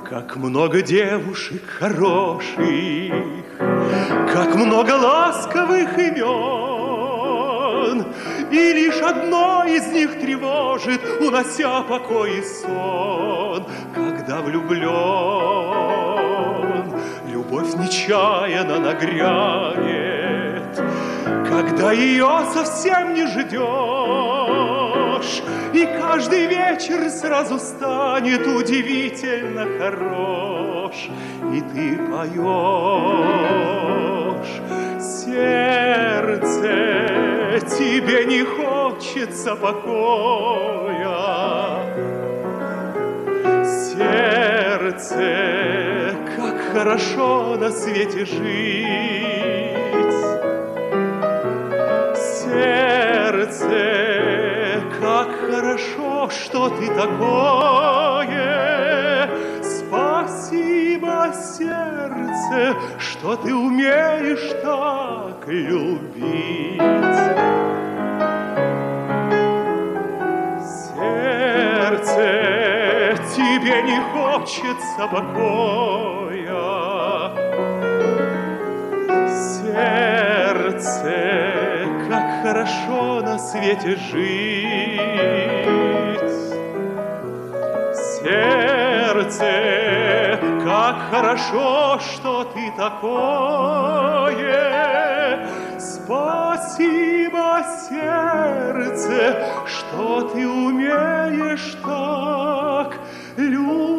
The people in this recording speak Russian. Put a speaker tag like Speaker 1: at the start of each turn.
Speaker 1: Как много девушек хороших, как много ласковых имен, и лишь одно из них тревожит, унося покой и сон. Когда влюблен, любовь нечаянно нагрянет, когда ее совсем не ждешь, и каждый вечер сразу станет удивительно хорош, и ты поешь. Сердце, тебе не хочется покоя. Сердце, как хорошо на свете жить. Сердце, как хорошо, что ты такое. Спасибо, сердце, что ты умеешь так любить. Сердце, тебе не хочется покоя. Сердце, как хорошо на свете жить. Сердце, как хорошо, что ты такое. Спасибо, сердце, что ты умеешь так любить.